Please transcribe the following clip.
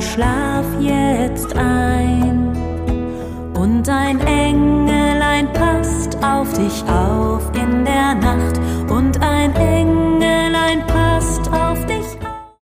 schlaf jetzt ein. Und ein Engelein passt auf dich auf in der Nacht. Und ein Engelein passt